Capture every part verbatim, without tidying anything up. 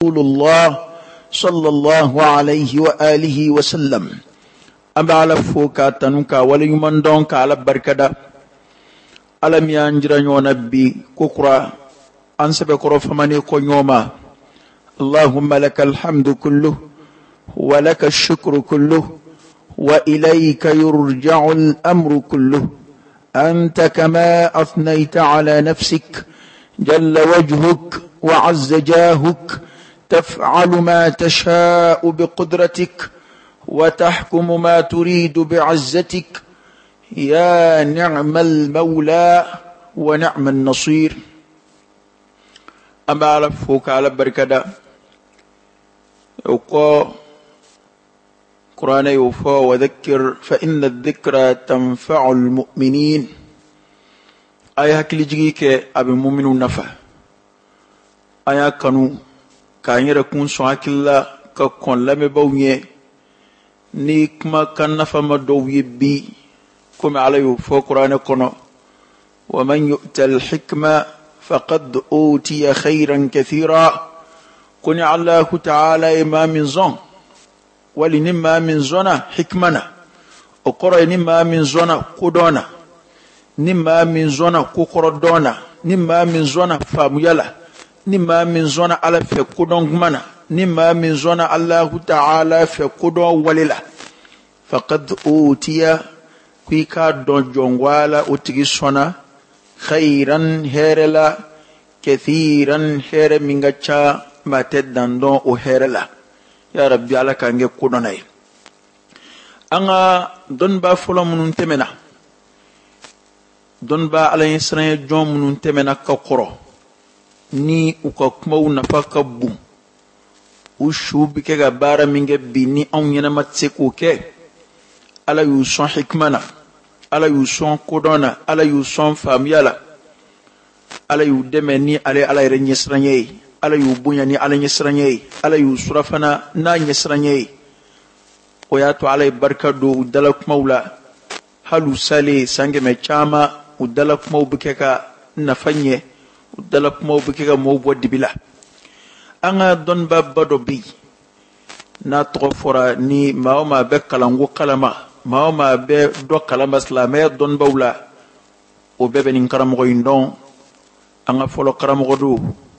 رسول الله صلى الله عليه وآله وسلم أما على فوكا تنوكا وليمن دونك على بركدا ألم ينجرن ونبي كوكرا أنسب كروف مني كونيوما اللهم لك الحمد كله ولك الشكر كله وإليك يرجع الأمر كله أنت كما أثنيت على نفسك جل وجهك وعز جاهك تفعل ما تشاء بقدرتك وتحكم ما تريد بعزتك يا نعم المولى ونعم النصير أما على فوق على بركة وقال قرآن يوفى وذكر فإن الذكرى تنفع المؤمنين آية كلي جيك أبي مؤمن نفع آية كانوا كان يركون سواك الله ككون لم يبوني نيك ما كان نفع مدوي بي كم على يوفى قرآن كنا ومن يؤتى الحكمة فقد أوتي خيرا كثيرا كن الله تعالى إمام زون ولنما من زنا حكمنا وقرأ نما من زنا قدونا نما من زنا كوكردونا نما من زنا فاميلا نما من زنا على فكودون منا نما من زنا الله تعالى فكودون وللا فقد أوتي كيكا دون جونوالا أتجسونا خيرا هيرلا كثيرا هير منغتشا ما تدن دون وهيرلا يا ربي على كانجي كودوناي انا دون با فلو منون تمنا دون با على يسرين جون منون تمنا كقرو ني وكمو نفاك بو وشو بكي بارا منجي بني او ينما تسيكوكي على يوسون حكمنا على يوسون كودونا على يوسون فاميالا على يودمني على على يرنيسرانيي ala yu bunya ni ala nyesranye ala yu surafana na nyesranye o ya to ala barka do dalak maula halu sale sange me chama udalak mau bikeka nafanye udalak mau bikeka mau boddi bila anga don babba do bi na to fora ni maoma be kalangu kalama maoma be do kalama islamé don bawla o bebe ni karamo indon anga folo karamo do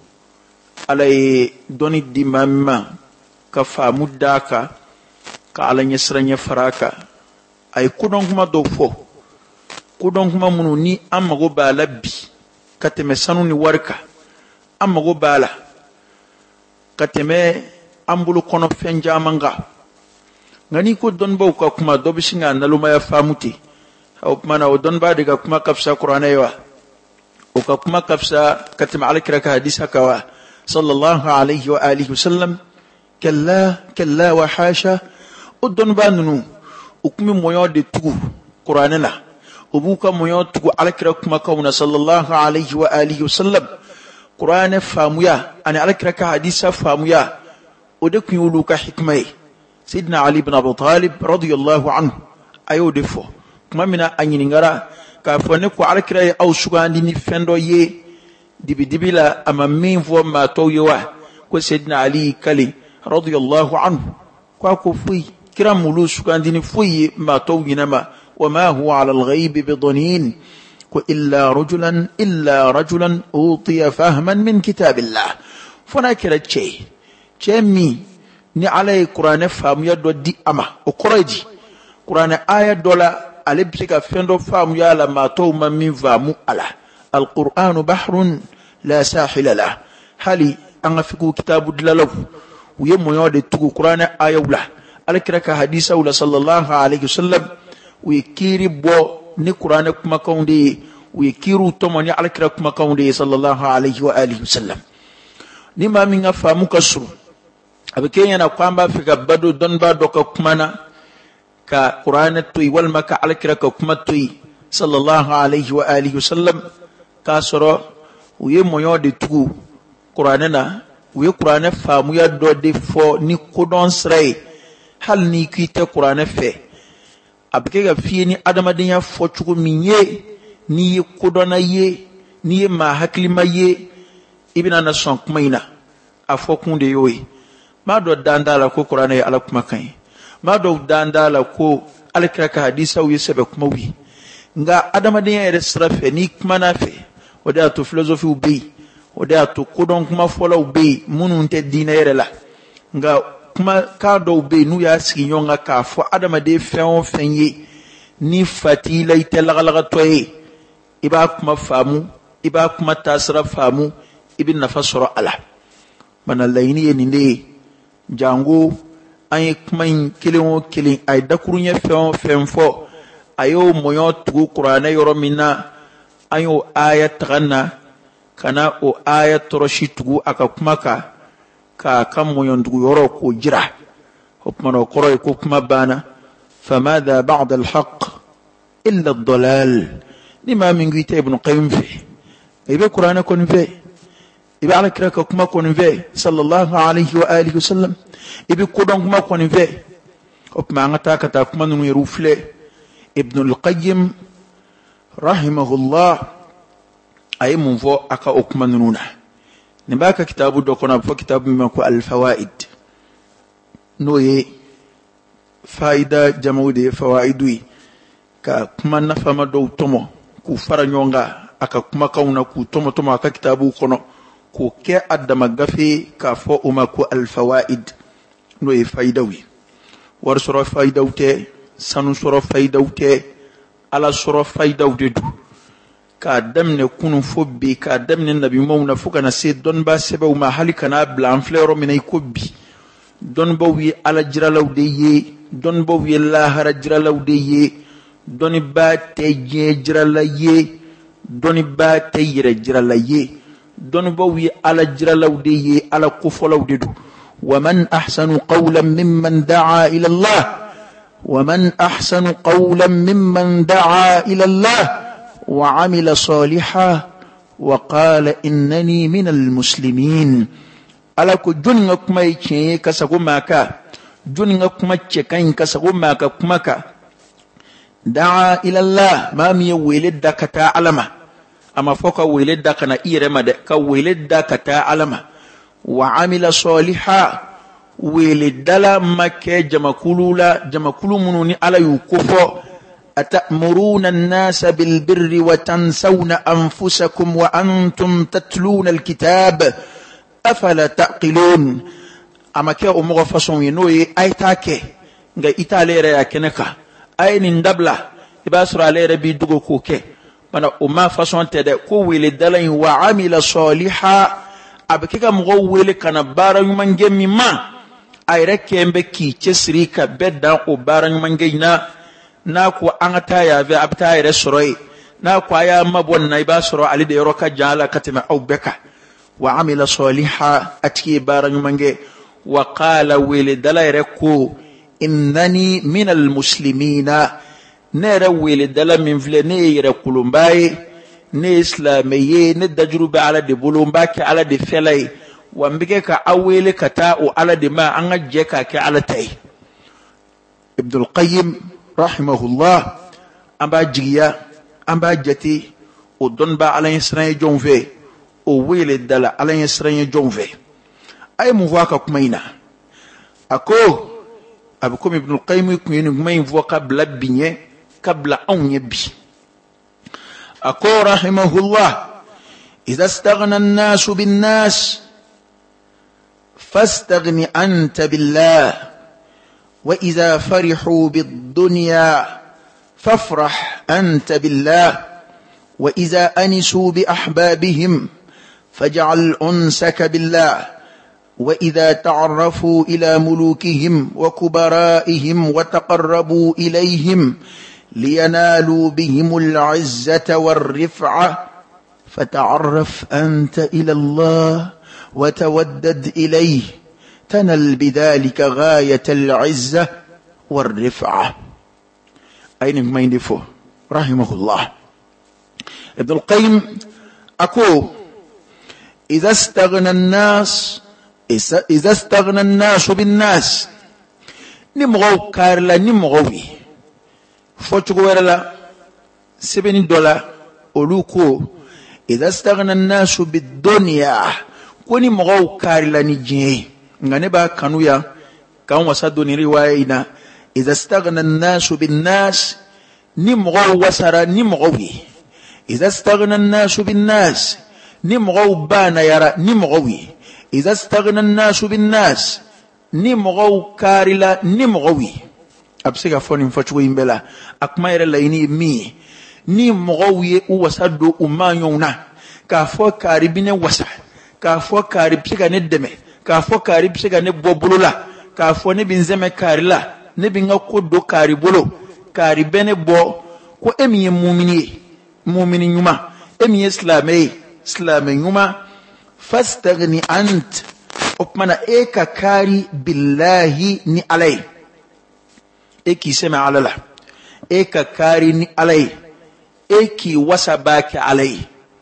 alay doni di mamma ka famu daka ka ala nyesranya faraka ay kudon kuma do fo kudon kuma munu ni amma go bala bi kateme sanu ni warka amma go bala kateme ambulu kono fenja manga ngani ko don baw ka kuma do bisinga naluma ya famuti aw mana o don ba diga kuma kafsa qur'ana yawa o ka kuma kafsa katema ala kiraka hadisa kawa صلى الله عليه وآله وسلم كلا كلا وحاشا ودون بانو وكم ميود تقو قرآننا وبوك ميود تقو على كركما كونا صلى الله عليه وآله وسلم قرآن فامويا أنا على كرك حديث فامويا ودك يولوك حكمي سيدنا علي بن أبي طالب رضي الله عنه أيو دفو كما منا أن ينغرا كافونكو على كرك أو سوغان ديني فندو يه dibi dibi la ama min fo ma to yewa ko sayyidina ali kali radiyallahu anhu ko ko fui kiram mulus kan dini fui ma to yinama wama huwa ala al-ghaib bidanin ko illa rajulan illa rajulan utiya fahman min kitabillah fona kira che chemi ni alay qur'an fam ya do di ama o quraji qur'an aya dola alibsika fendo fam ya la ma to ma min vamu ala القرآن بحر لا ساحل له هلي أنا فيكو كتاب دلالو ويمو يود تقو قرآن آية ولا على كرك حديثة ولا صلى الله عليه وسلم ويكيري بو ni qur'an kuma kaunde we kiru to mani alkira kuma kaunde sallallahu alaihi wa alihi wasallam ni ma min afa muka suru abikenya na kwamba fika bado don ba doka kuma na ka qur'an to wal maka alkira ka kuma to sallallahu alaihi wa alihi wasallam ka soro we moyo de tugu qur'an na we qur'an fa mu ya do de fo ni kodon sray hal ni kite qur'an fe abikega fi ni adamadin ya fo chugo minye ni kodona ye ni ma haklima ye ibina na son kumaina afokun de yoyi ma do dandala ko qur'ana ya ala kuma kan ma do dandala ko alkira ka hadisa wi sebe kuma wi nga adama de yere srafe ni kuma na fe wada to philosophy ubi wada to kodon kuma fola ubi munun te dinere la nga kuma ka do ubi nu ya sigi nyonga ka fo adama de fen fenye ni fatila itelagalaga toye iba kuma famu iba kuma tasra famu ibn nafasoro ala mana layni ni ne jango ay kuma kilin kilin ay dakurunya fen fen fo ayo moyo tugu qur'ana yoro minna ayo ayat ganna kana o ayat roshi tugu aka kuma ka ka kam moyo tugu yoro ko jira hopmano qoro ko kuma bana فماذا بعد الحق إلا الضلال لما من قيت ابن قيم فيه يبقى قرآن كون فيه يبقى على كراك كما كون فيه صلى الله عليه وآله وسلم يبقى قرآن كما كون فيه وما عطاك تاكما نيروف له ابن القيم رحمه الله أي منفو أكا أكما نونا نباك كتاب دوكونا بفو كتاب ممكو الفوائد نوي فايدة جمودي فوائدوي ka kuma nafama do tomo ku fara nyonga aka kuma kauna ku tomo tomo aka kitabu kono ku ke adama gafe ka fo uma ku al fawaid no e faidawi war soro faidawte sanu soro faidawte ala soro faidawde du ka damne kunu fobbi ka damne nabi mawna fuka na se don ba sebe uma halika na blan flero minay kobbi don ba wi ala jiralawde ye don ba wi la hara jiralawde ye doni ba te jirala ye doni ba te yire jirala ye doni ba wi ala jirala de ye ala kufolaw de du wa man ahsanu qawlan mimman da'a ila Allah wa man ahsanu qawlan mimman da'a ila Allah wa 'amila salihan wa qala innani minal muslimin ala ko joninga kuma yake kasago maka joninga kuma ce kan kasago maka kuma ka دعا إلى الله ما مي ولد كتا علما أما فوق ولد كنا إيرما كا ولد كتا علما وعمل صالحا ولد لا مكة جمكلولا جمكلو منوني على يكفو أتأمرون الناس بالبر وتنسون أنفسكم وأنتم تتلون الكتاب أفلا تعقلون أما كي أمغ فصون ينوي أي تاكي نغا إتالي ريا كنكا ay ni ndabla ibasra lere bi dugo ko ke bana umma façon tede ko wele dalay wa amila saliha abkika mo wele kana bara nyuma ngemi ma ay rekembe ki cesrika bedda ko bara nyuma ngeyna na ko angata ya ve abta ire soroy na ko aya mabon na ibasra ali de roka jala katima aw beka wa amila saliha atki bara nyuma nge wa qala wele dalay reko إنني من المسلمين نرى ولدلا من فلني يركلون باي نسلامي ندجرب على دي بولومباك على دي فلاي ومبكك أولي كتاء على دي ما أنجيك على تاي ابن القيم رحمه الله أمبا جيا أمبا جتي ودنبا على يسرين جونفي وولدلا على يسرين جونفي أي مواقع كمينة أكو أبكم ابن القيم يكون ما ينفو قبل بنيه قبل أن يبي أقول رحمه الله إذا استغنى الناس بالناس فاستغني أنت بالله وإذا فرحوا بالدنيا فافرح أنت بالله وإذا أنسوا بأحبابهم فاجعل أنسك بالله وإذا تعرفوا إلى ملوكهم وكبرائهم وتقربوا إليهم لينالوا بهم العزة والرفعة فتعرف أنت إلى الله وتودد إليه تنل بذلك غاية العزة والرفعة. أين ما يندفو رحمه الله ابن القيم أكو إذا استغنى الناس إذا استغنى الناس بالناس نمغو كارلا نمغوي فوتشغورلا سبعين دولار أولوكو إذا استغنى الناس بالدنيا koni mogo kari la ni jie ngane ba kanuya kan wasado ni riwaya ina idha istaghna an-nasu bin-nas ni mogo wasara ni mogo wi idha istaghna an-nasu bin-nas ni mogo bana yara ni mogo wi idha istaghna an-nasu bin-nas ni mogo kari la ni mogo wi absiga foni mfachu imbela akuma yere la ini mi ni mogo wi u wasado umanyona ka fo kari bine wasa ka fo kari psiga ne deme ka fo kari psiga ne bobulula ka fo ne binzeme kari la ne binga ko do kari bolo kari bene bo ko emiye mu'mini mu'mini nyuma emiye islamai islamai nyuma fastaghni ant opmana eka kari billahi ni alai eki sema alala eka kari ni alai eki wasabaki alai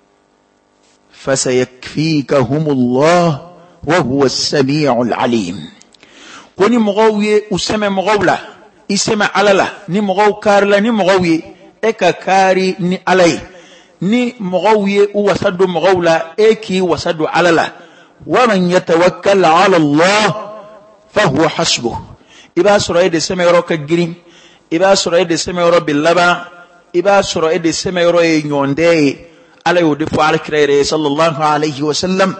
فسيكفيكهم الله وهو السميع العليم كوني مغوي اسمع مغولا اسمع عللا ني مغو كارلا ني مغوي اكا كاري ني علي ني مغوي وسد مغولا اكي وسد عللا ومن يتوكل على الله فهو حسبه ابا سوره دي سمع روك جرين ابا سوره دي سمع رو باللبا ابا سوره دي سمع رو نيوندي على يدفع على كريره صلى الله عليه وسلم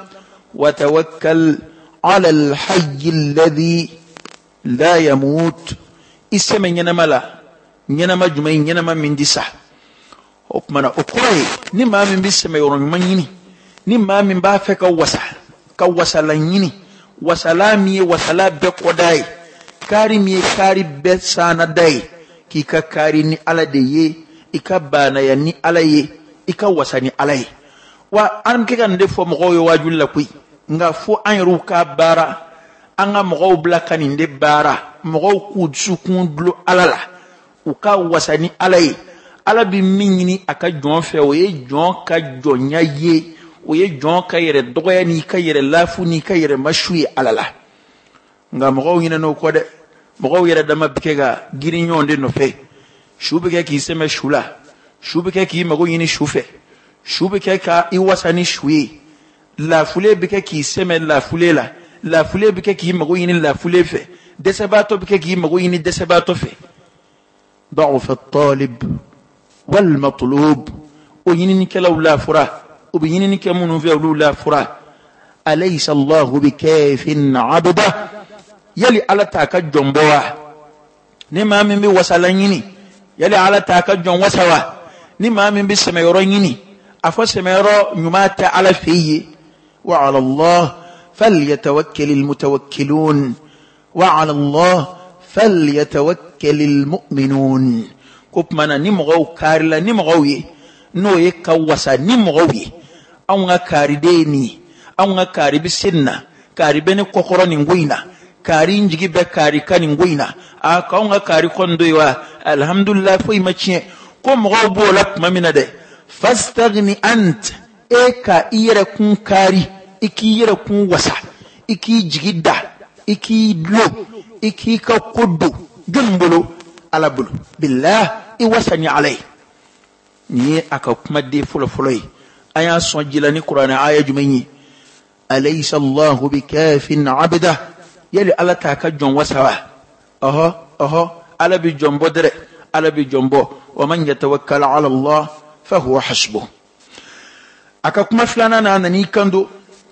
وتوكل على الحي الذي لا يموت اسم ينما لا ينما جمعين ينما من دسا ومنا أقوي نما من بسم يورون منيني نما من بافك وسا كوسا لنيني وسلامي وسلا بقوداي كارمي كاري بسانا داي كيكا كاريني على دي إكا بانا يعني على ika wasani alai wa an kika ndefo mogo yo wajul la kui nga fo an ruka bara anga mogo blaka ni nde bara mogo kudsu kundlo alala uka wasani alai ala bi mingini aka jon fe o ye jon ka jonya ye o ye jon ka yere doya ni ka yere lafu ni ka yere mashui alala nga mogo yina no ko de mogo yere dama bikega girinyo nde no fe shubike ki sema shula shubike ki mago yini shufe shubike ka iwasani shwi la fule bike ki seme la fule la la fule bike ki mago yini la fule fe desebato bike ki mago yini desebato fe ضعف الطالب والمطلوب ويني نكلو لا فرا وبيني نكمنو في لا فرا أليس الله بكاف عبده يلي على تاك جنبوا نما من بوسلانيني يلي على تاك جن وسوا نما من بسميريني أفو سميرو نمات على فيه وعلى الله فليتوكل المتوكلون وعلى الله فليتوكل المؤمنون كوبمانا نمغو كارلا نمغوي نو يكوسا نمغوي أو كاري ديني أو كاري بسنة كاري بني كوكورا نغوينا كاري نجي بكاري كان نغوينا أكاونغا كاري كوندويوا الحمد لله فوي ماتشي كوم غو بولك مامينا دي فاستغني أنت إيكا إيركون كاري إكي إيركون وسا إكي جيدا إكي لو إكي كودو جنبلو على بلو بالله إوسني عليه ني أكا كمدي فلو فلوي آية سنجلاني قرآن آية جميني أليس الله بكاف عبده يلي ألا تاكا جن وسوا أهو أهو ألا بجنبو در ألا بجنبو ومن يتوكل على الله فهو حسبه أكا كما فلانا ناني كندو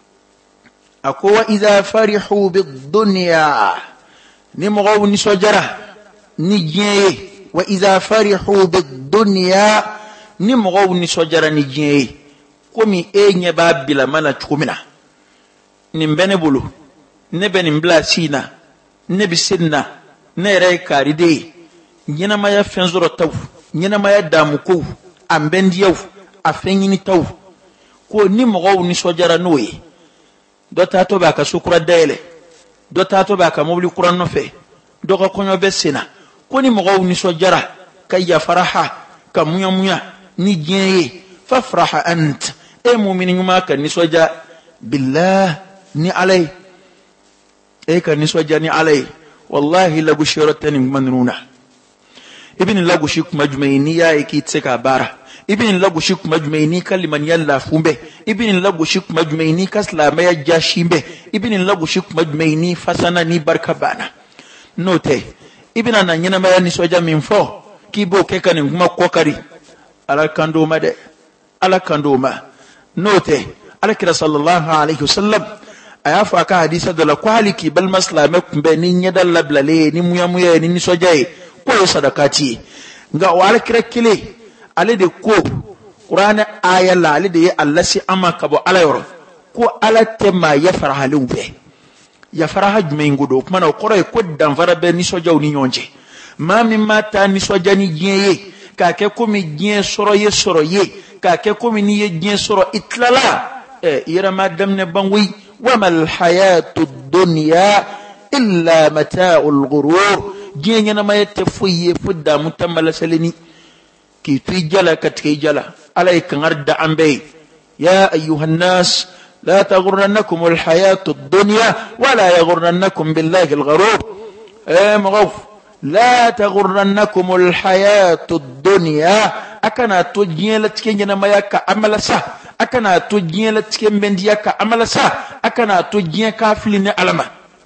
أكو إذا فرحوا بالدنيا نمغو نسوجرة نجيه وإذا فرحوا بالدنيا نمغو نسوجرة نجيه كومي إيه نباب بلا مانا تكومنا نمبني بلو نبني مبلا سينا نبي سينا نيري كاردي نينما يفنزر التوف نينما يدامو كوف أمبن ديوف أفنيني توف كو نمغو نسوجرة نوي do tato ba ka sukura dele do tato ba ka mobli kuran no fe do ko konyo besina koni mo gawni so jara kay ya faraha ka munya munya ni jeye fa faraha ant e mu'minin yuma ka ni so ja billah ni alay e ka ni so ja ni alay wallahi la bushiratan manruna ibn lagushik majmayni ya yake tsaka bara ibn lagushik majmayni kalliman yalla fumbe ibinin lagushi kuma jumaini kaslama ya jashimbe ibinin lagushi kuma jumaini fasana ni barka bana note ibina na nyina maya ni soja minfo kibo keka ni kuma kokari ala kandoma de ala kandoma note ala kira sallallahu alaihi wasallam ayafa ka hadisa da la kwaliki bal maslama kumbe ni nyada lablale ni muya muya ni ni soja ko sadakati nga wala kira kile ale de ko qur'ana aya la ale de Allah si amaka bo ala yoro ko ala tema ya farahalu be ya faraha jume ngudo kuma na qoro ko dan fara be ni soja ni nyonje ma mi mata ni soja ni jiye ka ke ko mi jiye soro ye soro ye ka ke ko mi ni ye jiye soro itlala e yara madam ne banwi wa mal hayatud dunya illa mata'ul ghurur jiye ngana ma yete fuye fudda mutamala salini ki tijala katke jala عليك غرد عن بي يا أيها الناس لا تغرنكم الحياة الدنيا ولا يغرنكم بالله الغرور ايه مغوف لا تغرنكم الحياة الدنيا أكنا تجيلت كينا ما يكا عمل سا أكنا تجيلت كين بنديكا عمل سا أكنا تجيكا فلين علما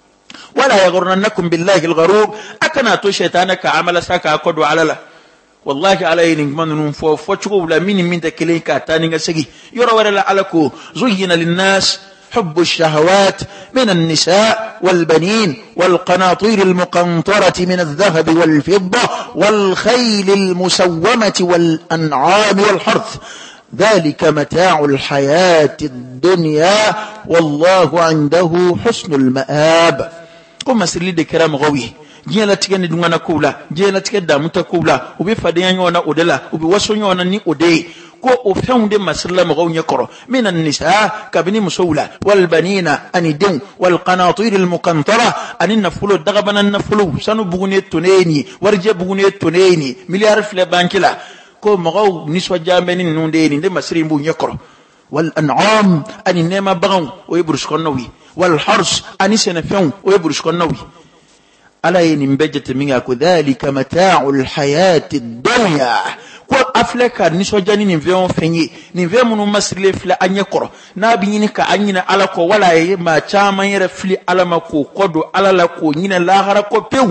ولا يغرنكم بالله الغرور أكنا تشيطانك عمل سا كأكد على لا والله علي نجمن نفو فتشو ولا مين من تكلين كاتاني سجي يرى ولا علىكو زين للناس حب الشهوات من النساء والبنين والقناطير المقنطرة من الذهب والفضة والخيل المسومة والأنعام والحرث ذلك متاع الحياة الدنيا والله عنده حسن المآب قم سرلي كرام غوي jela tikeni dungana kula jela tikeda mutakula ubi fadenya na odela ubi wasonyo na ni ode ko o feunde masalla mo gonye koro min an-nisa kabini musawla wal banina anidun wal qanatir al muqantara anin nafulu dagabana nafulu sanu bugune toneni warje bugune toneni miliyar fle bankila ko mo gaw niswa jameni nundeni de masri mbu nyekoro wal an'am aninema bagaw o yibrush konnowi wal hars anisena feun o yibrush konnowi ala yini mbejete minga ko dhalika mata'ul hayati dunya ko afleka ni sojani ni veon fenyi ni ve munu masrile fila anye koro na bi nyini ka anyina ala ko wala ye ma chama yere fili ala ma ko kodo ala la ko nyina la hara ko pew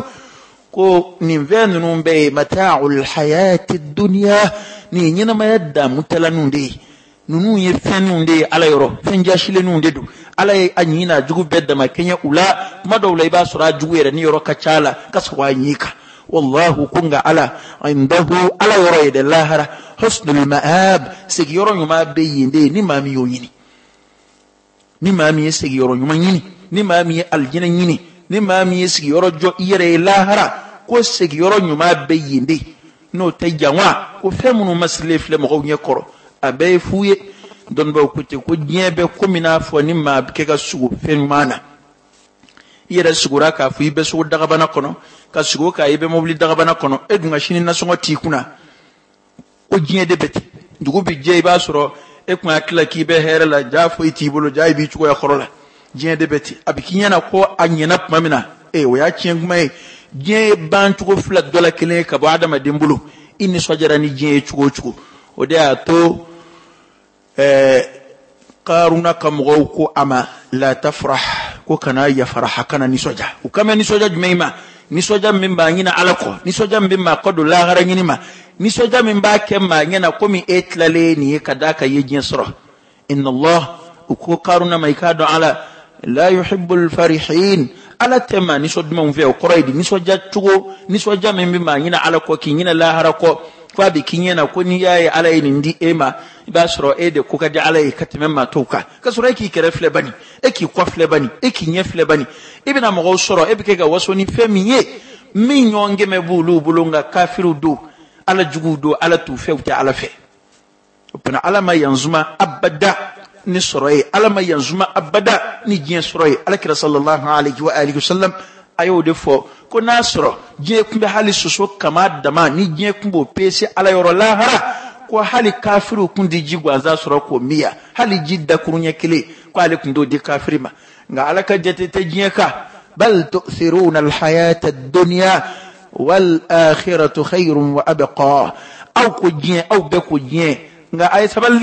ko ni ve nunu be mata'ul hayati dunya ni nyina ma yadda mutala nunde nunu ye fenunde ala yoro fenjashile nunde du ala ye anyina jugu bedda ma kenya ula madawla iba sura jugu yere ni yoro kachala kaswanyika wallahu kunga ala indahu ala yoro de lahara husnul maab sigi yoro nyuma beyinde ni mami yoyini ni mami sigi yoro nyuma yini ni mami aljina yini ni mami sigi yoro jo yere lahara ko sigi yoro nyuma beyinde no tajanwa ko femunu masle fle mo gonye koro abe fuye don ba kuti ko nyebe ko mina fo ni ma ke ga sugu fen mana yere sugura ka fu ibe sugu daga bana kono ka sugu ka ibe mobli daga bana kono edunga shini na songo tikuna o jine de beti dugu bi je ba soro e kuma kila ki be here la jafo itibolo jay bi chuko ya khorola jine de beti abikinya na ko anyena pamina e o ya chien kuma e je ban chuko fla dola kele ka ba adama dembulu inni sojara ni je chuko chuko o de ato eh qaruna kamgo ko ama la tafrah ko kana ya faraha kana ni soja ukame ni soja jumeima ni soja mimba ngina alako ni soja mimba kodo la gara ngini ma ni soja mimba kemma ngina komi etlale ni kadaka yejin sura inna allah ko qaruna maikado ala la yuhibbul farihin ala tema ni soja mo ve quraidi ni soja tugo ni soja mimba ngina alako ki ngina la harako kwa bikin na ko ni yayi alai ndi ema ba soro e de ko kaje alai katime ma toka ka soro e ki kere fle bani e ki kwa fle bani e ki nye fle bani ibina mo soro e bike ga waso ni femiye min yonge me bulu bulunga kafiru do ala jugu do ala tu fewta ala fe opana ala ma yanzuma abada ni soro e ala ma yanzuma abada ni jien soro e ala kira sallallahu alaihi wa alihi wasallam ayo defo ko nasro je kumbe hali suso kama dama ni je kumbo pese ala yoro lahara ko hali kafiru kundi jigwa za soro ko miya hali jidda kurunya kile ko ale kundo di kafirima nga alaka jete te jieka bal tu'thiruna alhayata ad-dunya wal akhiratu khayrun wa abqa aw ko je aw be ko je nga ay saballe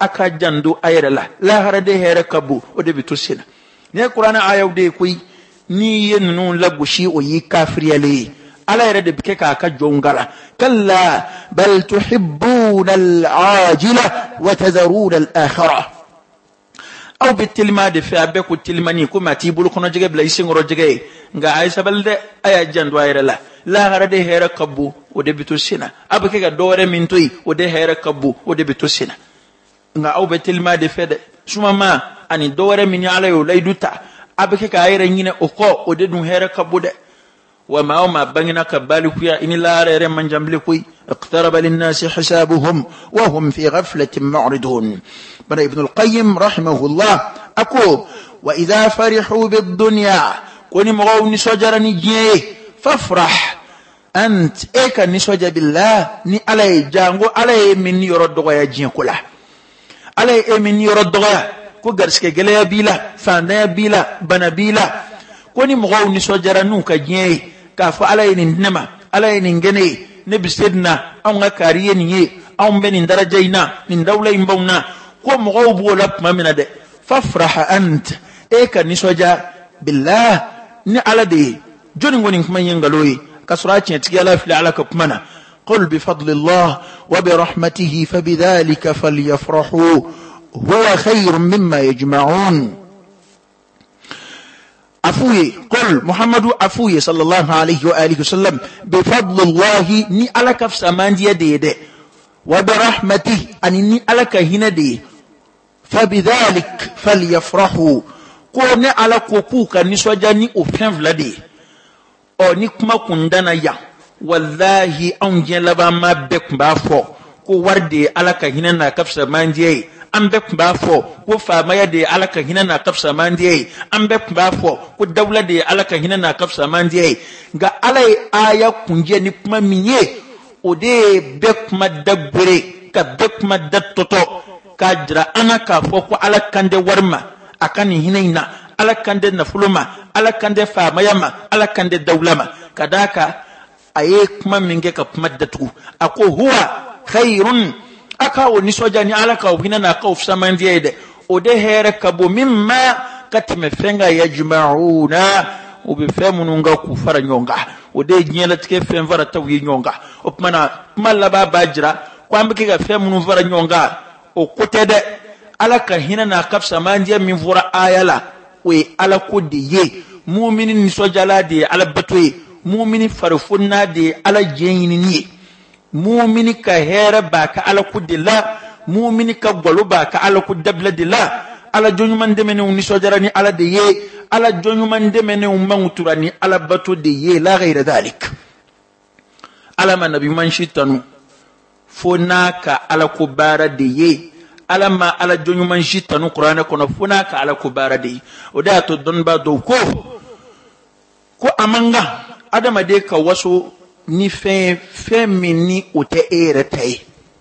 aka jando ayrala la harade here kabu o de bitusina ne qur'ana ayaw de koy ni yennu lagushi o yi kafriyale ala yare de bike ka ka jongala kalla bal tuhibbuna al-ajila wa tadharuna al-akhirah aw bitilma de fa be ko tilmani ko mati bul kono jege bla isingoro jege nga ay sabalde aya jando ayrala la harade here kabu o de bitusina abake ga dore min toy o de here kabu o de bitusina nga aw bitilma de fede suma ma ani dore min ala yo layduta abake ka ayre nyine o ko o de dum here kabu de وما وما بغنا كبالك يا إن لا رير من جنبلكوي اقترب للناس حسابهم وهم في غفلة معرضون. بنا ابن القيم رحمه الله أقول وإذا فرحوا بالدنيا كوني مغو نسوجر نجيه فافرح أنت إيكا نسوجر بالله ني علي جانغو علي من يرد غيا جين كله علي من يرد غيا كو غرسك غليا بيلا فانديا بيلا بنا بيلا كوني مغو نسوجر نوكا جيه كافو علي ننما علي ننجني نبسدنا أو نكاريه نيه أو من درجينا من دولة ينبونا كو مغو بولا ما ده فافرح أنت إيكا نسوجر بالله ni ala de joni ngoni kuma yengaloyi kasraati tiyala fi ala kapmana qul bi fadlillah wa bi rahmatihi fabidhalika falyafrahu huwa khayrun mimma yajma'un. afuye qul muhammadu afuye sallallahu alayhi wa alihi wasallam bi fadlillah ni ala kafsa mandiya de de wa bi rahmatihi ani ni ala ka hina de fabidhalik falyafrahu ko ne ala ko puka ni soja ni ofen vlade o ni kuma kundana ya wallahi an je laba ma bek ba fo ko warde ala ka hinana kafsa mandie an bek ba fo ko fama ya de ala ka hinana kafsa mandie an bek ba fo ko dawla de ala ka hinana kafsa mandie ga alai aya kunje ni kuma minye o de bek ma dabbure ka bek ma dattoto ka jira ana ka fo ko ala kande warma akani hinaina ala kande nafuluma ala kande famayama ala kande dawlama kadaka aye kuma minge ka maddatu ako huwa khairun aka woni sojani ala ka hinana ka ufsamandi de ode here kabo mimma katime fenga yajma'una ubi femununga ku fara nyonga ode nyela tike femvara tawi nyonga opmana malla baba jira kwambike ga femunu fara nyonga o kotede ala ka hina na kafsa mandiya min fura ayala we ala ko de ye mu'minin ni sojala de ala batwe mu'mini farfunna de ala jeyini ni mu'mini ka hera ba ka ala ko de la mu'mini ka golu ba ka ala ko dabla de la ala jonyuman de mene ni sojara ni ala de ye ala jonyuman de mene ummangutura ni ala batu de ye la ghayra dhalik ala man nabi man shitanu fona ka ala ko bara de ye alama ala jonyu man jitanu qur'ana kono funa ka ala kubara de oda to don ba do ko ko amanga adama de ka waso ni fe fe mini ote ere tay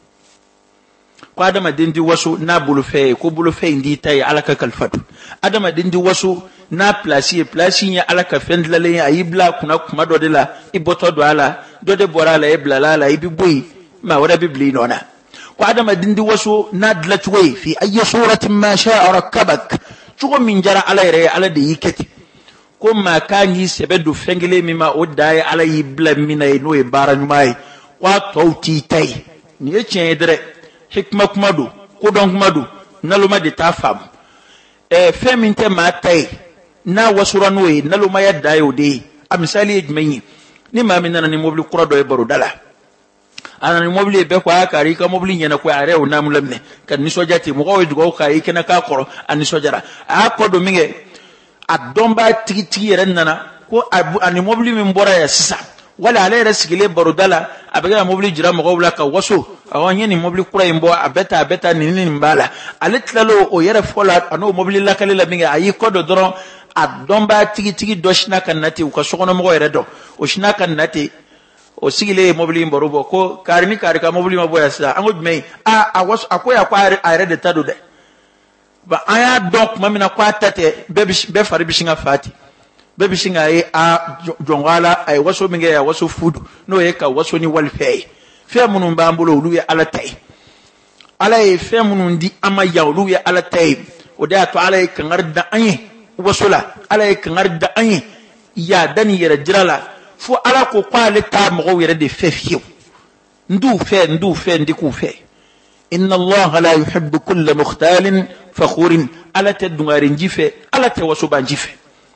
ko adama de ndi waso na bulu fe ko bulu fe ndi tay ala ka kalfatu adama de ndi waso na place place ya ala ka fendlale ya ibla kuna kuma do de la iboto do ala do de borala ibla la la ibiboy ma wada bibli nona وعدم الدين دي وسو نادلت وي في أي صورة ما شاء ركبك شو من جرى على رأي على دي يكتي كما كان يسبدو فنجلي مما وداي على يبلا من ينوي بارن ماي وطوتي تاي نيتشين يدري حكمة كمدو كودون كمدو نلو ما دي تافام اه فمين تما تاي نا وسورانوي نلو ما يداي ودي أمثالي يجمعي نما مننا نموبلي قرادو يبرو دالا ana ni mobile be kwa kari ka mobile nyana kwa are o namulamne kan ni sojati mo ko dugo kari kena ka koro ani sojara a ko do minge adomba tigi tigi yere nana ko ani mobile min bora ya sisa wala ale rasigile barudala abega mobile jira mo ko wala ka waso awanye ni mobile kura imbo abeta abeta ni ni mbala ale tlalo o yere fola ano mobile la kale la minge ayi ko do doron adomba tigi tigi doshna kan nati ko sokono mo ko yere do o shina kan nati o sigile mobili mborobo ko karini karika mobili maboya sa ango me a awas akoya kwa are de tado de ba aya donc mamina kwa tate bebi be fari bishinga fati bebi shinga e a jongala ay waso minge ya waso food no e ka waso ni walfay fe munum bambulo lu ya ala tay ala ye fɛn minnu di an ma yan olu ye ala ta ye o de y'a to ala ye kangari da an ye waso la ala ye kangari da an ye yaada ni yɛrɛ jira la fo ala ko ko ale t'a mɔgɔw yɛrɛ de fɛ fiyewu n t'u fɛ n t'u fɛ n tɛ k'u fɛ inna allaha la yuhibbu kulla mukhtalin fakhurin ala tɛ dungarenji fɛ ala tɛ wasobanji fɛ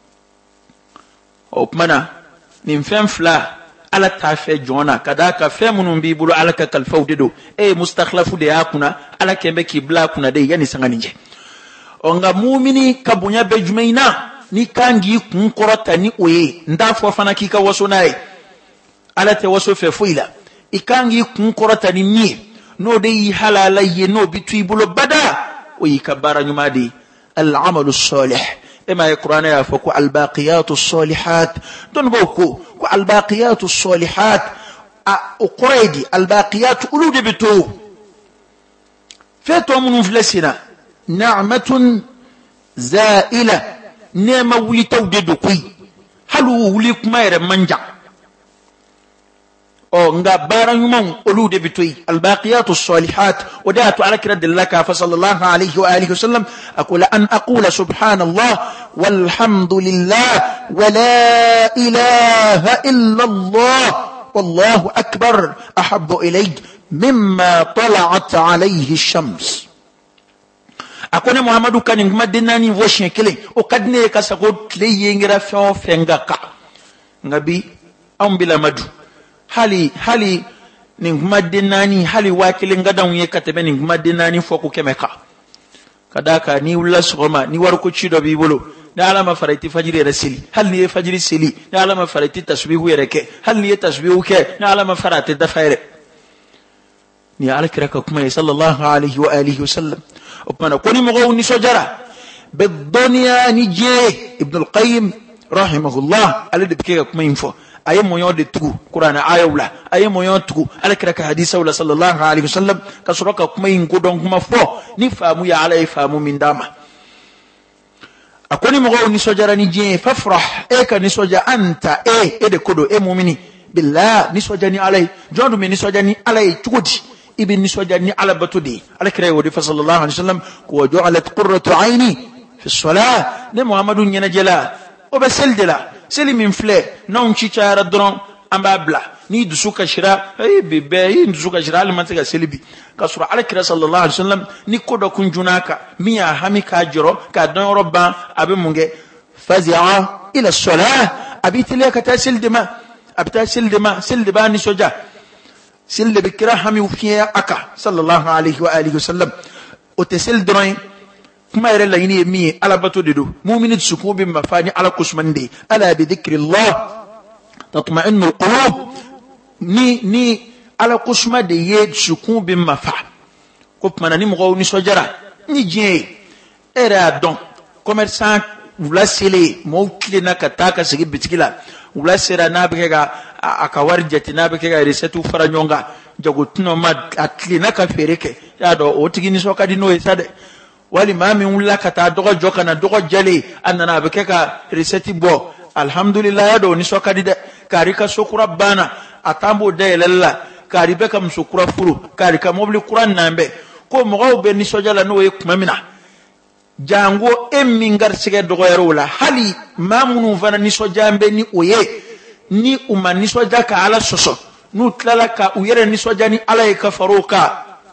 o tuma na nin fɛn fila ala t'a fɛ jɔn na ka d'a ka fɛn minnu b'i bolo ala ka kalifaw de don e ye mustakhlafu de y'a kunna ala kɛn bɛ k'i bila a kunna de yanni sanga nin cɛ ɔ nka mumini ka bonya bɛ jumɛn na ni kan k'i kun kɔrɔta ni o ye n t'a fɔ fana k'i ka waso n'a ye ala tɛ waso fɛ foyi la i kan k'i kun kɔrɔta ni min ye n'o de y'i halala ye n'o bi to i bolo bada o y'i ka baara ɲuman de ye al-amalu salih e ma ye kuranɛ y'a fɔ ko albaqiyatu salihat dɔnnibaw ko ko albaqiyatu salihat a o kɔrɔ ye di albaqiyatu olu de bɛ to fɛn tɔ minnu filɛ sen na na'matun za'ila nɛɛma wulitaw de don koyi hali o wuli kuma yɛrɛ man jan ɔ nka baara ɲumanw olu de bɛ to yen albaqiyatu salihat o de y'a to alakira delila k'a fɔ sallallahu alayhi wa alihi wa sallam a ko la an aqula subhanallah walhamdulillah wa la ilaha illallah wallahu akbar ahabbu ilayya mimma tala'at alayhi shams a ko ne muhamadu ka nin kuma den naani fɔ siɲɛ kelen o ka di ne ye ka sago tile yengera fɛn o fɛn ka kan nka bi anw bɛ lamadu hali hali nin kuma den naani hali waa kelen ka d'anw ye ka tɛmɛ nin kuma den naani fɔ ko kɛmɛ kan ka d'a kan n'i wulila sɔgɔma ni wariko ci dɔ b'i bolo ni ala ma fara i tɛ fajiri yɛrɛ seli hali n'i ye fajiri seli ni ala ma fara i tɛ tasbihu yɛrɛ kɛ hali n'i ye tasbihu kɛ ni ala ma fara a tɛ dafa yɛrɛ ni alakira ka kuma ye sallallahu alayhi wa alihi wa sallam o kumana ko ni mɔgɔw nisɔndiyara bɛ dɔnniya ni diɲɛ ibn al-qayyim rahimahullah ale de bɛ kɛ ka kuma in fɔ a ye mɔɲɔ de tugu kuranɛ ayaw la a ye mɔɲɔ tugu alakira ka hadisaw la sallallahu alayhi wa sallam ka sɔrɔ ka kuma in kodɔn kuma fɔ ni faamu ya ala ye faamu min d'a ma a ko ni mɔgɔw nisɔndiyara ni diɲɛ fafrah e ka nisɔndiya anta e e de ko don e mumini billah nisɔndiya ni ala ye jɔn dun bɛ nisɔndiya ni ala ye cogo di i bɛ nisɔndiya ni ala bato de ye alakira ye o de fɔ sallallahu alayhi wa sallam ko wa ju'alat qurratu ayni fi salah ne muhamadu ɲɛnajɛ la o bɛ seli de la seli min filɛ n'anw ci cayara dɔrɔn an b'a bila n'i dusu kasira ee bi bɛɛ i dusu kasira hali ma se ka seli bi ka sɔrɔ alakira sallallahu alayhi wa sallam ni ko dɔ kun junna kan min y'a hami k'a jɔrɔ k'a dɔnyɔrɔ ban a bɛ mun kɛ fazi'a ila salah a b'i teliya ka taa seli de ma a bɛ taa seli de ma seli de b'a nisɔndiya seli de bɛ kira hami fiɲɛ a kan sallallahu alayhi wa alihi wa sallam o tɛ seli dɔrɔn ye kuma yɛrɛ laɲini ye min ye ala bato de don mumini dusukun bɛ mafa ni ala kosumani de ye ala bi dhikrillah tatma'innul qulub ni ni ala kosuma de ye dusukun bɛ mafa ko tumana ni mɔgɔw nisɔndiyara ni diɲɛ ye e yɛrɛ y'a dɔn commerçant wula selen mɔgɔw tilenna ka taa ka segin bitigi la wula sera n'a bɛ kɛ ka a ka wari jate n'a bɛ kɛ ka recette fara ɲɔgɔn kan jago tunɔ ma a tilenna ka feere kɛ y'a dɔn o tigi nisɔn ka di n'o ye sa dɛ wali maa min wulila ka taa dɔgɔ jɔ ka na dɔgɔ jɛlen a nana a bɛ kɛ ka recette bɔ alhamdulilah y'a dɔn o nisɔn ka di dɛ kari ka so kura banna a t'an b'o dayɛlɛli la kari bɛ ka muso kura furu kari ka mobili kura nan bɛ ko mɔgɔw bɛ nisɔndiya la n'o ye tuma min na jango e min garisɛgɛ dɔgɔyara o la hali maa minnu fana nisɔndiya bɛ ni o ye ni u ma nisɔndiya ka ala sɔsɔ n'u tilala ka u yɛrɛ nisɔndiya ni ala ye ka far'o kan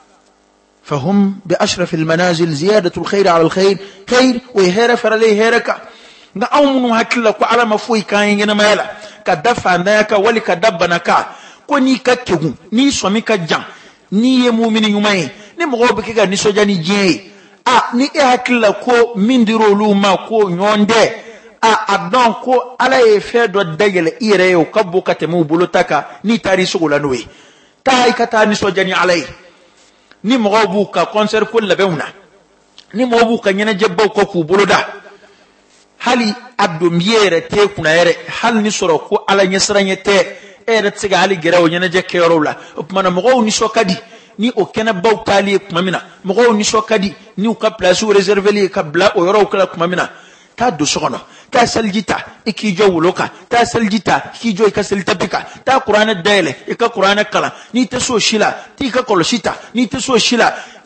فهم بأشرف المنازل زيادة الخير على الخير خير ويهرى فرلي هركا nga aw munu hakilla ko ala mafoyi kan yena mayala ka dafa ndaka wali ka dabana ka ko ni ka kegu ni somi ka jan ni ye mu'mini nyumai ni mo be ke ga ni soja ni jin a ni e hakilla ko mindiro lu ma ko nyonde a adon ko ala e fe do dagele ire yo kabbo katemu bulotaka ni tari sugula nowe ta ay kata ni soja ni alai ni mo bu ka concert ko labewna ni mo bu ka nyana jebbo ko ku boloda hali abdum yere te kuna yere hal ni soro ko ala nyesranye te ere tsiga hali gerawo nyana je kero la mana mo ni sokadi ni o kena baw tali kuma mina mo ni sokadi ni o ka place réservé li ka bla o yoro kala kuma mina ta do sokono ta saljita iki jo wuloka ta saljita iki jo ka salita bika ta qur'ana dele e ka qur'ana kala ni ta so shila ti ka koloshita ni ta so shila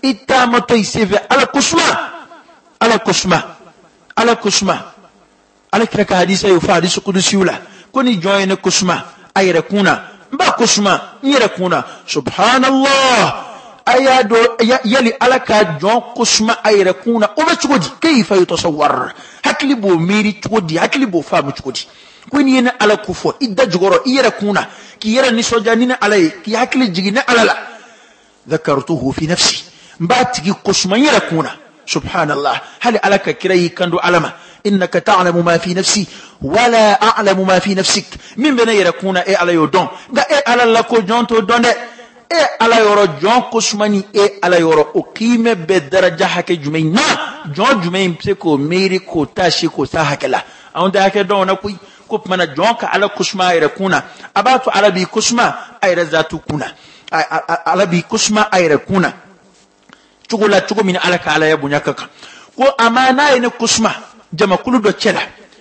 itama to iseve ala kusma ala kusma ala kusma ala kira ka hadisa yo fa hadisu kudusi wala koni joyene kusma ayre kuna mba kusma nyere kuna subhanallah ayado yali ala ka jon kusma ayre kuna o be chugodi kayfa yutasawwar hakli bo miri chugodi hakli bo famu chugodi koni yene ala kufo idda jugoro yere kuna ki yere ni sojanina alay ki hakli jigina alala ذكرته في نفسي مباتي قسما يركونا سبحان الله هل ألك كري كندو علما إنك تعلم ما في نفسي ولا أعلم ما في نفسك من بين يركونا إيه على يودون دا إيه على لكو جون تو دون إيه على يورو جون قسماني إيه على يورو أقيم بدرجة حكي جمعين نا جون جمعين بسيكو ميري كو تاشي كو ساحكلا أون دا حكي دون أكوي كوب منا جونك على قسما يركونا أباتو على بي قسما أي رزاتو كونا ala bi kusma ayre kuna chugula chugo min ala ka ala ya bunyaka ko amana ene kusma jama kulu do chela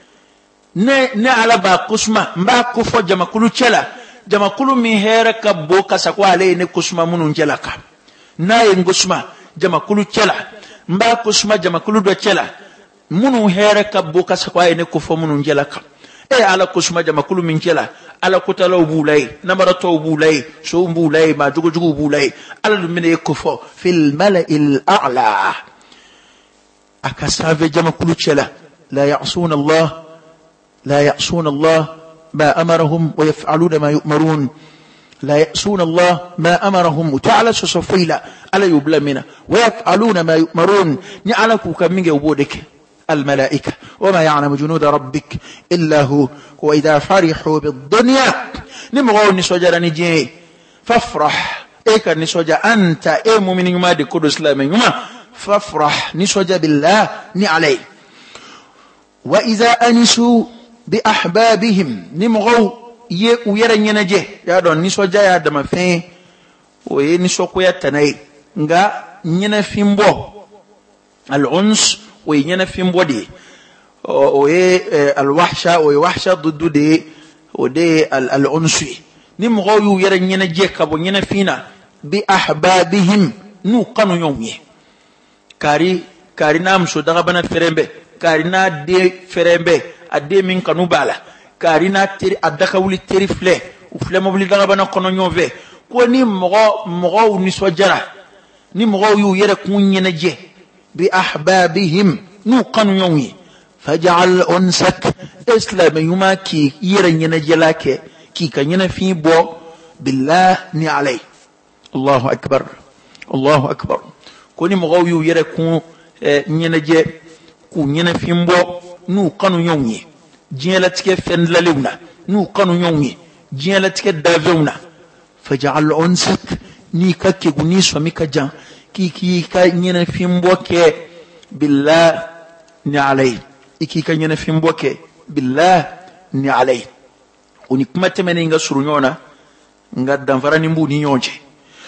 ne ne ala ba kusma mba ko fo jama kulu chela jama kulu mi hera ka bo ka sakwa ale ene kusma munun chela ka na ene kusma jama kulu chela mba kusma jama kulu do chela munun hera ka bo ka sakwa ene ko fo munun chela ka e ala kusma jama kulu min chela ala kutala ubulay namara to ubulay so ubulay ma jugo jugo ubulay ala min yakufo fil mala'il a'la akasave jama kulu chela la ya'sun Allah la ya'sun Allah ma amarahum wa yaf'aluna ma yu'marun لا يأسون الله ما أمرهم تعالى سصفيلا على يبلمنا ويفعلون ما يؤمرون نعلك كمين يوبودك الملائكة وما يعلم جنود ربك إلا هو وإذا فرحوا بالدنيا نمغو نسوجر نجي فافرح إيكا نسوجر أنت إيه مؤمن يما دي كدو إسلام يما فافرح نسوجر بالله نعلي وإذا أنسوا بأحبابهم نمغو ye uyere nyene je ya don ni soja ya da mafin o ye ni soko ya tanai nga nyene fimbo al uns o ye nyene fimbo de o ye al wahsha o ye wahsha dudu de o de al unsi ni mo yu yere nyene je ka bo nyene fina bi ahbabihim nu kanu yomye kari kari nam so daga bana ferembe kari na de ferembe ade min kanu bala karina teri adaka wuli teri fle u fle mobili daga bana kono nyove ko ni mogo mogo ni sojara ni mogo yu yere kunyene je bi ahbabihim nu kanu nyonyi faj'al unsak islam yuma ki yere nyene je lake ki kanyene fi bo billah ni alay Allahu akbar Allahu akbar ko ni mogo yu yere ku nyene je ku nyene fi bo nu kanu nyonyi جيلا تكي فن للونا نو قانو يومي جيلا تكي دافونا فجعل أنسك نيكا كي غنيس وميكا جان كي كي كا نينا فيمبوكي بالله نعلي كي كا نينا فيمبوكي بالله نعلي ونكما تمني نغا سرونيونا نغا دانفراني مبو نيونجي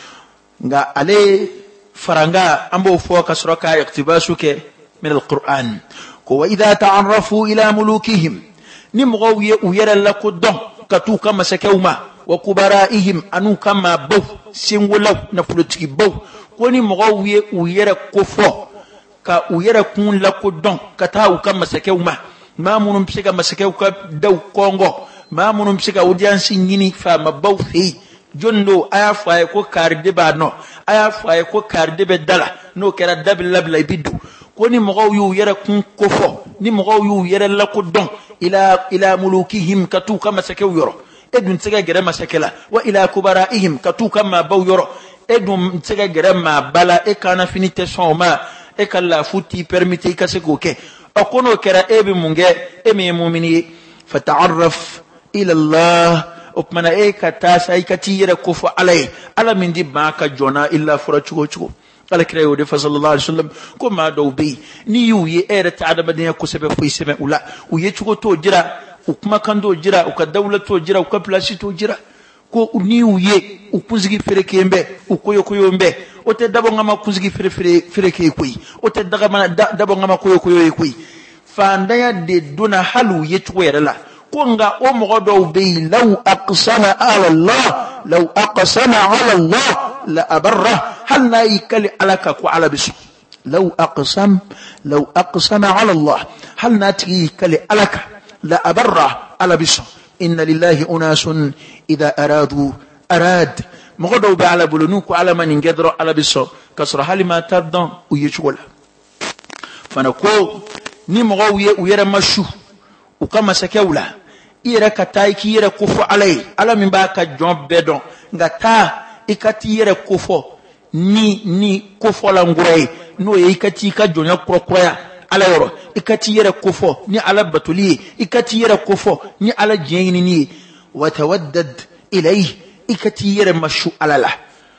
نغا علي فرانغا أمبو فوكا سروكا اقتباسوك من القرآن وإذا تعرفوا إلى ملوكهم نمغو يرى لكو دون كتو كما سكوما وكبرائهم أنو كما بو سنولو نفلتك بو ونمغو يرى كفو كا يرى كون لكو دون كتاو كما سكوما ما منو مسكا مسكوكا دو كونغو ما منو مسكا وديان سنيني فما بو في jondo aya faye ko karde ba no aya faye ko karde be dala no kera dabil labla bidu ko ni mo yu yere kun kofo ni mo yu yere la ko don ila ila mulukihim katu kama sakew yoro edun tsega gere masakela wa ila kubaraihim katu kama baw yoro edun tsega gere ma bala e kana finite soma e kala futi permite ka se ko ke akono kera ebe munge e me mu'mini fata'arraf ila Allah opmana e kata sai kati yere kofo alai ala min di baka jona illa fura chugo chugo ala kira yode fa sallallahu alaihi wasallam ko ma do bi ni yu ye ere ta adama de ko sebe fu sebe ula u ye chugo to jira u kuma kan do jira u ka dawla to jira u ka place to jira ko ni yu ye u kunzigi fere kembe u koyo koyo mbe o te dabo ngama kunzigi fere fere fere ke koy o te daga mana dabo ngama koyo koyo koy fa ndaya de dona halu ye chugo yere la kunga o mogodo be law aqsama ala Allah law aqsama ala Allah la abarra hal na yikali alaka ko ala bisu law aqsam law aqsama ala Allah hal na yikali alaka la abarra ala bisu inna lillahi unasun idha aradu arad mogodo be ala bulunu ko ala man ngedro ala bisu kasra halima tardan uyichwala fana ko ni mogo uyera mashu ukama sakewla ira katai ki yere kufo alai ala min ba ka jon bedon ngata ikati yere kufo ni ni kufo la ngure no ye ikati ka jonya krokroya ala yoro ikati yere kufo ni ala batuli ikati yere kufo ni ala jeyni ni watawaddad ilayhi ikati yere mashu alala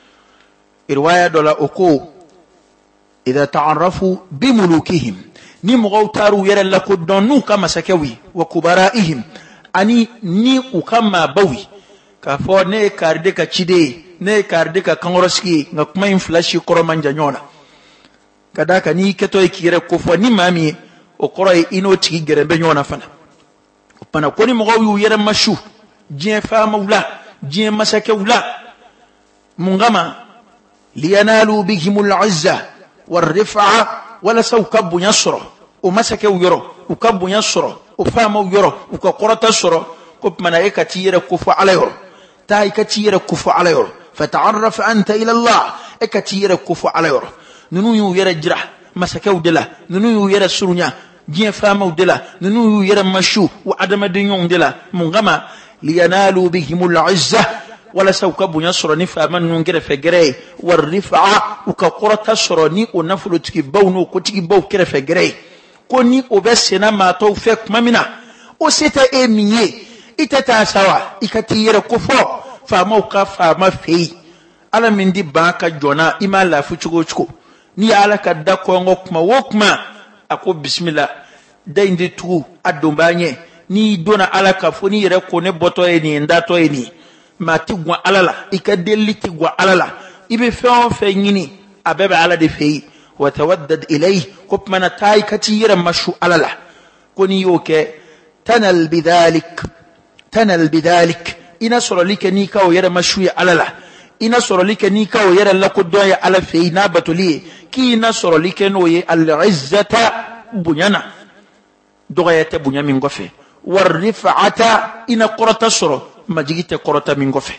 riwaya dola oko idha ta'arrafu bimulukihim ni mugawtaru yere lako donu kama sakewi wa kubaraihim ani ni ukama bawi ka fo ne karde ka chide ne karde ka kangoroski nga kuma inflashi koro manja nyona kadaka ni keto ikire ko fo ni mami o koro ino tigi gerembe nyona fana pana ko ni mugawi yere mashu jien fa mawla jien masake wula mungama liyanalu bihimul izza والرفعه ولا سوكب يسر ومسك يرو وكب يسر وفهم يرو وكقرة يسر كب ملائكة تير كفوا على يرو تاي كتير كفوا على يرو فتعرف أنت إلى الله كتير كفوا على يرو ننو يرى جرح مسك ودلا ننو يرى سرنيا جين فهم ودلا ننو يرى مشو وعدم دينيون دلا منغما لينالوا بهم العزة ولا سوكب يسر نفهم ننجر فجري والرفعة وكقرة يسر ونفل تكبون وكتكبو كره فجري كوني أبسنا ما توفيق ممنا وسيتا إميه إتتا سوا إكتير كفو فموقع فما في على من دي بانكا جونا إما لا فتشكو تشكو ني على كدا كونغوكما وكما أكو بسم الله دين دي تو أدومبانيه ni dona ala ka foni yere ko ne boto e ni ndato e ni ma tigwa alala ikadeli tigwa alala ibe fon fe nyini abebe ala de fe wa tawaddad ilayhi kop mana tay kati yere mashu alala koni yoke tanal bidhalik tanal bidhalik ina soro like ni ka o yere mashu ya alala ina soro like ni ka o yere lako doya ala fe na batuli ki ina soro like no ye al izzata bunyana doyate bunyami ngofe والرفعة إن قرطة سر ما جيت قرطة من غفة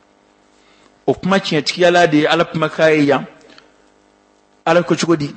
وكما تشيت يلا دي على مكايا على كشودي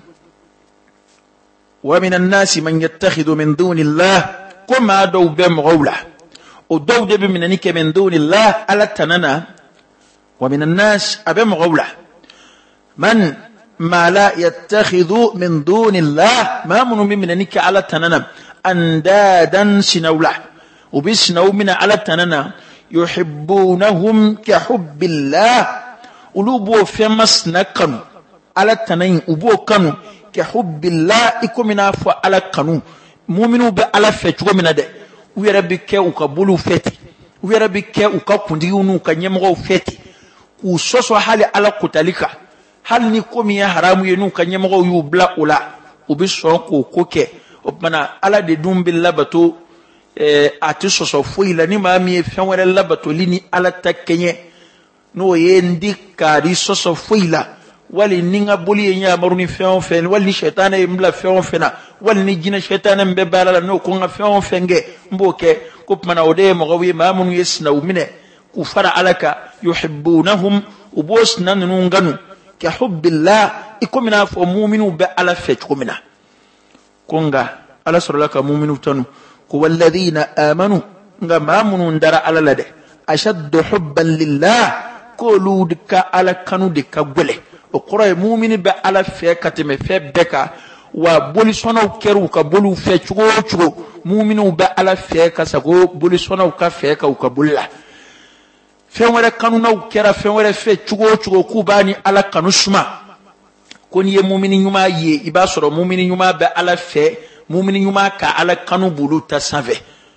ومن الناس من يتخذ من دون الله كما دو بم غولة ودو دب من نك من دون الله على تننا ومن الناس أبم غولة من ما لا يتخذ من دون الله ما من من نك على تننا أندادا سنولا وبسنو من على تننا يحبونهم كحب الله ولوبو فمس نكنو على تنين وبو كانوا كحب الله إكو من عفو على كانوا مؤمنوا بألا فتو من ده ويربك وكبولو فتي ويربك وكاكونديونو كنيمغو فتي وصوصو حالي على قتالك هل نكومي يا حرام ينو كنيمغو يوبلا ولا وبسوكو كوكي opana ala de dumbi labato eh ati soso fuila ni mami fenwere labato lini ala takkenye no yendi kadi soso fuila wali ninga boli nya maruni fen fen wali shaytan e mbla fen fena wali jina shaytan mbe balala no ko nga fen fenge mboke kopmana ode mo gawi mamun yesna umine ku fara alaka yuhibbunahum ubosna nunganu ka hubbillah ikumina fo mu'minu ba ala fetkumina kunga ala surlaka mu'minu tanu ko walladhina amanu nga mamunun dara ala lade ashaddu hubban lillah ko ludka ala kanu de ka gole o qura mu'mini ba ala fe katime fe beka wa boli sono keru ka bolu fe chugo chugo mu'minu ba ala fe ka sago boli sono ka fe ka ka bulla fe wala kanu na kera fe wala fe chugo chugo ku bani ala kanu suma koni ye mu'mini nyuma ye iba soro mu'mini nyuma ba ala fe mu'mini nyuma ka ala kanu bulu ta save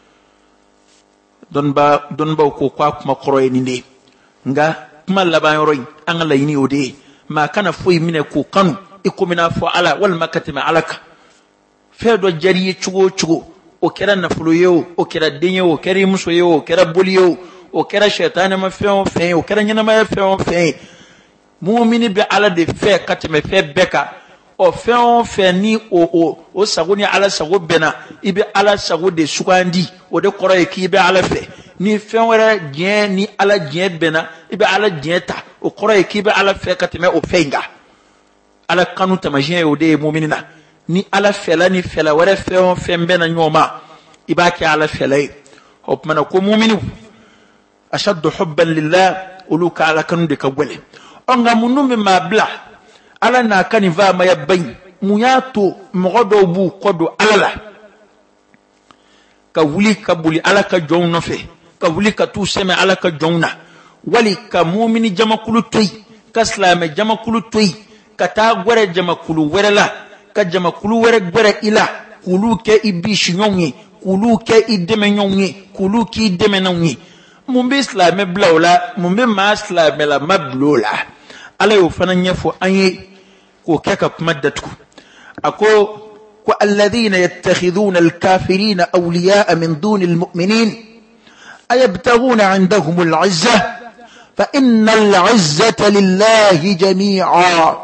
don ba don ba ko kwa kuma koroye ni ne nga kuma laban roy an la yini ode ma kana foyi mine ko kanu iko mina fo ala wal makatima alaka fe do jariye chugo chugo o kera na fulo yo o kera denye o kera muso yo o kera boliyo o kera shaytan ma fe o fe o kera nyana ma fe o fe mu'mini be ala de fe kateme fe beka o fe on fe ni o o o sago ni ala sago bena ibe ala sago de sugandi o de koro e ki be ala fe ni fe wera dien ni ala dien bena ibe ala dien ta o koro e ki be ala fe kateme o fenga ala kanu tamajien o de mu'minina ni ala fela ni fela wera fe on fe bena nyoma iba ki ala fela o mana ko mu'minu ashaddu hubban lillah uluka ala kanu de kawale onga munumbe mabla ala na kaniva mayabain muyato mogodo bu kodo alala ka wuli ka buli ala ka jonno fe ka wuli ka tu seme ala ka jonna wali ka mu'mini jamakulu toy ka slame jamakulu toy ka ta gore jamakulu werela ka jamakulu were gore ila kulu ke ibishi nyonyi kulu ke ideme nyonyi kulu ki ideme nyonyi mumbe slame blawla mumbe ma slame la mablola ala yo fana nyefo anye ko kaka kumaddatu ako ko alladhina yattakhidhuna alkafirina awliya'a min duni almu'minin ayabtaghuna 'indahum al'izza fa inna al'izzata lillahi jami'a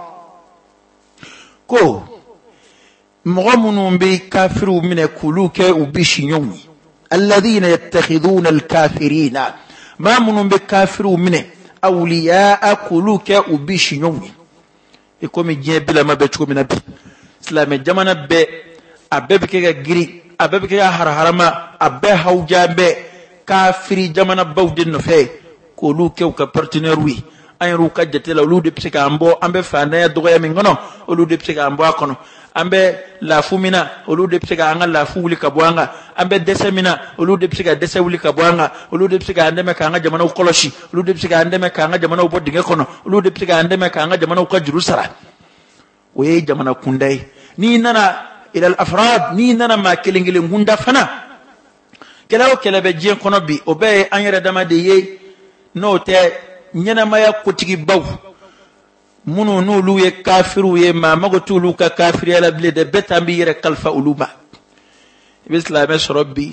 ko mughamunu bi kafiru min kuluke ubishinyoni alladhina yattakhidhuna alkafirina ma munun bi kafiru min awliya'a kuluke ubishinyoni ikomi je bila mabe chukumi nabi islam jamana be abebe ke giri abebe ke harharama abbe hawjabe kafiri jamana bawdin no fe ko lu ke ka partenaire wi ay ru ka jetela lu de psika ambo ambe fana ya dogo ya mingono lu de psika ambo akono ambe la fumina lu de psika anga la fu wuli ka boanga ambe desemina lu de psika dese wuli ka boanga lu de psika andeme ka anga jamana ukoloshi lu de psika andeme ka anga jamana ubodinge kono lu de psika andeme ka anga jamana ukajurusara we jamana kundai ni nana ila al-afrad ni nana ma kelingile ngunda fana kelawo kelebe jien kono bi obe anyere dama de ye no te nyana maya kutigi baw munu no lu ye kafiru ye ma mago tulu ka kafiri ala ble de betambi yere kalfa uluma bislame sorobbi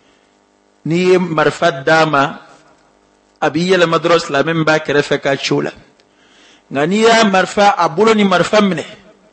ni marfad dama abi yela madras la memba kerefe ka chula ngani ya marfa abulo ni marfa mne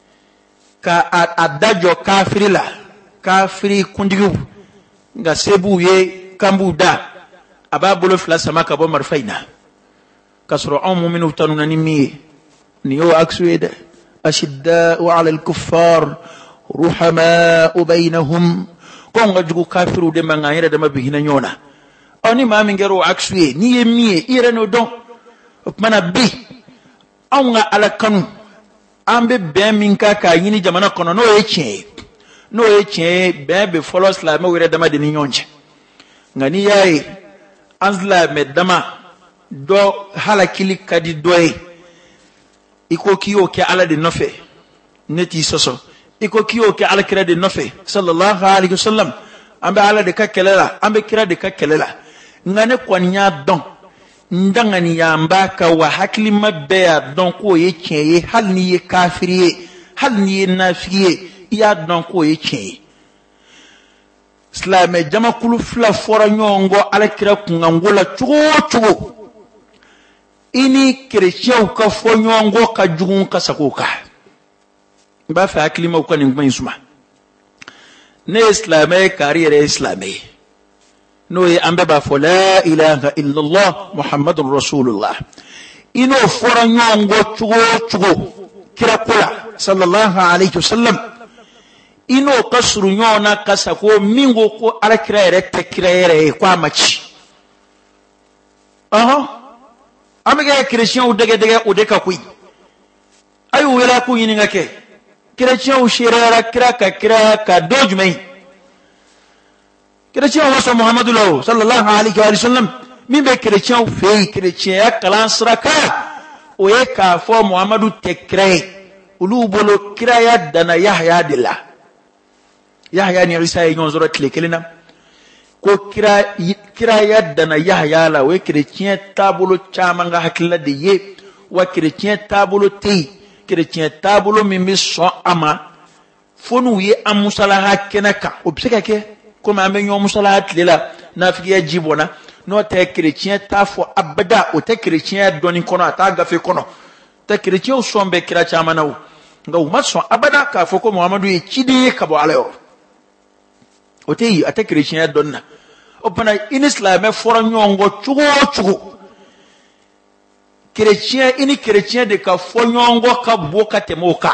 ka adajo kafiri la kafiri kundigu nga sebu ye kambuda ababulo fla samaka bo marfaina kasro ummu min utanuna nimi niyo aksuida ashidda ala al-kuffar ruhama bainahum konga jugu kafiru de mangayira de mabihina nyona oni mami ngero aksuye ni yemie ire no don mana bi awnga ala kanu ambe ben minka ka yini jamana kono no eche no eche ben be follow islam wire dama de nyonje ngani yayi azla me dama do halakili kadi doy iko kiyo ke ala de nofe neti soso iko kiyo ke ala kira de nofe sallallahu alaihi wasallam ambe ala de kakelela ambe kira de kakelela ngane kwanya don ndangani yamba ka wa hakli mabbe ya don ko yake hal ni ye kafiri hal ni ye nafiye ya don ko yake islam jama kulu fla fora nyongo ala kira kungangola chugo chugo ini chrétien ka fo nyongo ka jugun ka sakoka ba fa hakli ma ko ni ngma isuma ne islam kariyere islam no ye ambe ba fo la ilaha illa allah muhammadur rasulullah ino fora nyongo chugo chugo kira kula sallallahu alayhi wasallam ino kasru nyona kasako mingo ko ala kira ere te kira ere kwa machi aha amega chrétien u dege dege u deka kui ayu wela ku yini ngake chrétien u shirara kira ka kira ka dojmei chrétien wa muhammadu law sallallahu alayhi wa sallam min be chrétien u fe chrétien ya kalan sraka o ye ka fo muhammadu tekre ulu bolo kira ya dana yahya dilla yahya ni isa yi ngon zoro tlekelina ko kira kira ya dana yahya la we chrétien tabolo chamanga hakilla de ye wa chrétien tabolo te chrétien tabolo mimi so ama fonu ye amusala kenaka obseka ke comme ambe nyo musala tlela nafiki ya jibona no te chrétien tafo abada o te chrétien doni kono ata gafe kono ta chrétien so be kira chamanawo nga uma so abada ka foko Muhammadu e chidi ka bo alayo otei ata chrétien donna opana in islam e foro nyongo chugo chugo chrétien ini chrétien de ka fo nyongo ka boka temoka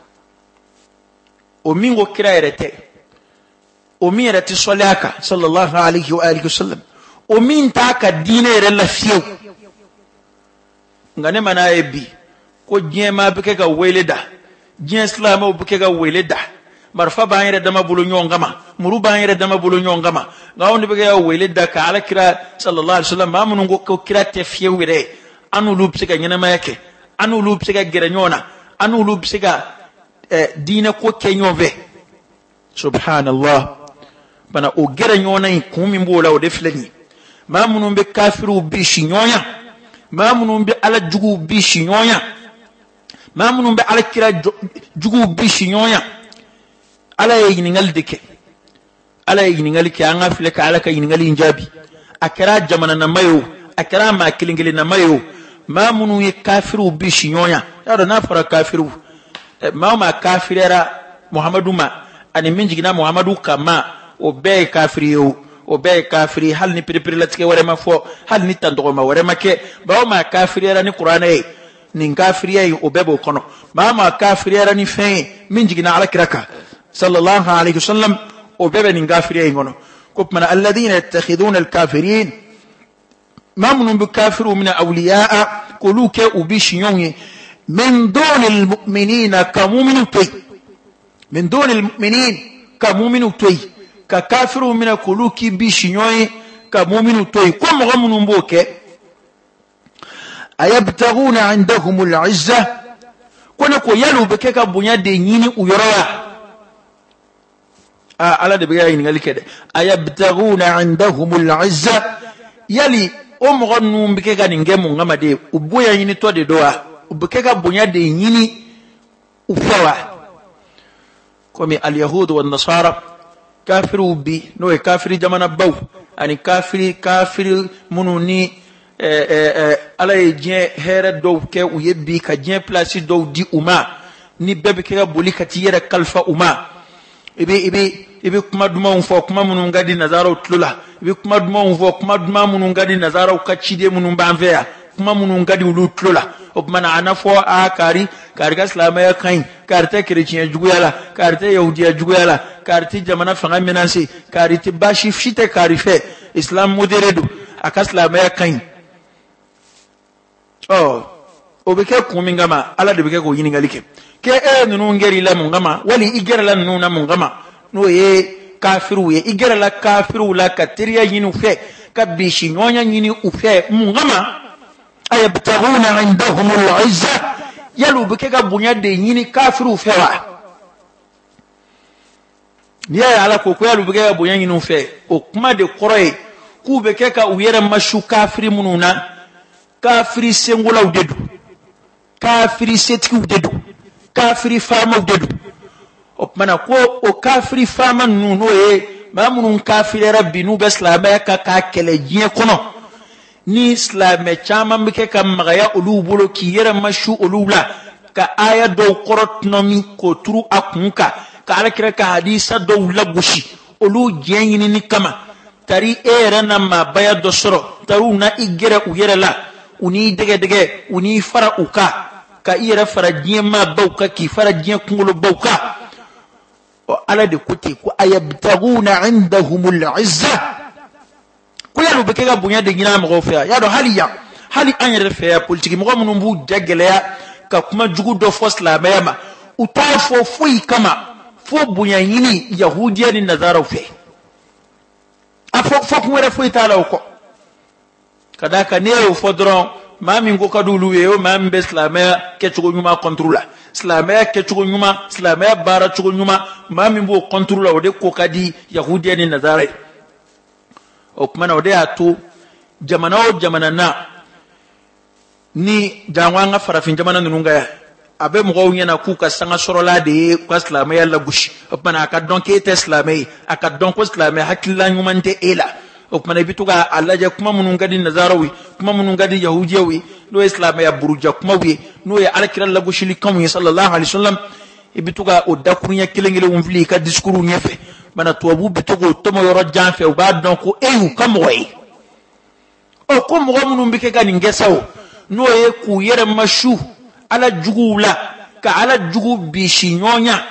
o mingo kira erete o mi erete solaka sallallahu alayhi wa alihi wasallam o min ta ka dine re la fiyo ngane mana ebi ko jema beke ga weleda jin islam o beke ga weleda marfa ba yere dama bulu nyongama muru ba yere dama bulu nyongama ngawon beke ga weleda ka ala kira sallallahu alayhi wasallam ma mun ko kira te fiyo were anu lubsega nyana mayake anu lubsega geranyona anu lubsega eh, dina ko kenyove subhanallah bana o geranyona ikumi mbola o deflani ma munun be kafiru bi shinyonya ma munun be ala jugu bi shinyonya ma munun be ala kira jugu bi shinyonya ala yiningal deke ala yiningal ke anga file ka ala ka yiningal injabi akara jamana na mayo akara ma kilingili na mayo ma munu ye kafiru bi shinyonya yaro na fara kafiru ma ma kafirera Muhammadu ma ani minjigina Muhammadu kama o be kafiri yo o be kafiri hal ni piripiri latike wore ma fo hal ni tandoko ma wore ma ke ba ma kafirera ni Qur'an e ni kafiri ye o be bo kono ma ma kafirera ni fe minjigina ala kiraka sallallahu alayhi wasallam o be be ni kafiri ye ngono ko mana alladhina yattakhiduna alkafirin ما من بكافر من أولياء كلوك وبيشيون من دون المؤمنين كمؤمن توي من دون المؤمنين كمؤمن توي ككافر من كلوك بيشيون كمؤمن توي كم غمن بوك أيبتغون عندهم العزة كونكو يلو بكك بنيا دينيني ويروا آه على دبيعين قال كده أيبتغون عندهم العزة يلي o mo gonu mbike ga ngemu ngama de ubuya yini to de doa ubike ga bunya de yini ufawa komi al yahud wan nasara kafiru bi no e kafiri jamana baw ani kafiri kafiri mununi eh eh ala e je here do ke u yebbi ka je place do di uma ni bebe ke ga boli ka ti yere kalfa uma ibe ibe ibe kuma duma on fo kuma munun gadi nazaro tlula ibe kuma duma on fo kuma duma munun gadi nazaro kachide munun banvea kuma munun gadi ulu tlula o kuma na anafo a kari kari ga islama ya kain karta chrétien juguyala karta yahudiya juguyala karti jamana fanga menansi kariti bashi fite karife islam moderedo aka islama ya kain oh obeke kumingama ala de beke ko yiningalike ke e nunu ngeri la mungama wali igera la nunu mungama no ye kafiru ye igera la kafiru la katiriya yinu fe kabishi nyonya yini ufe mungama ayabtaguna indahum al-izza yalu beke ga bunya de yini kafiru fewa niya ala ko ko yalu beke ga bunya yini fe o kuma de koroy ku beke ka uyere mashu kafiri mununa kafiri sengola udedu kafiri setki udedu kafiri fama udedu o mana ko o kafiri fama nuno e mamunun kafiri rabbi nu beslama ka ka keleje kono ni islame chama mbike ka magaya ulu bolo ki yere mashu ulula ka aya do korotnomi ko turu akunka ka alakira ka hadisa do lagushi ulu jenyini ni kama tari era na mabaya do soro taru na igere uyere la uni dege dege uni fara uka ka ira fara jema bauka ki fara jen kungulo bauka o ala de kuti ku ayabtaguna indahumul izza ku ya rubeke ga bunya de ngina mo fa ya do haliya hali anyere fa politique mo mo mbu jagele ya ka kuma jugu do fos la mayama utafo fui kama fo bunya yini yahudiya ni nazara fe afo fo ku wera fui tala ko kadaka ne o fodron mami ngo kadulu yo mami be islamia ke chugo nyuma contrôla islamia ke chugo nyuma islamia bara chugo nyuma mami mbo contrôla ode ko kadi yahudiya ni nazara o kuma ode atu jamana o jamana na ni jangwanga farafin jamana nunga ya abe mo go nyana ku ka sanga sorola de ko islamia la gushi o kuma aka donc ete islamia aka donc islamia hakilla nyuma nte ela o kuma bituga alaje kuma munun gadi nazarawi kuma munun gadi yahudiyawi no islam ya buruja kuma wi no ya alakira lagu shili kamu sallallahu alaihi wasallam ibituga o dakunya kilengele wumfli ka diskuru nyefe mana tuwabu bitugo tomo yoro janfe o ba don ko eyu kamwe o ko mo munu mbike ga ningesawo no ye ku yere mashu ala jugula ka ala jugu bishi nyonya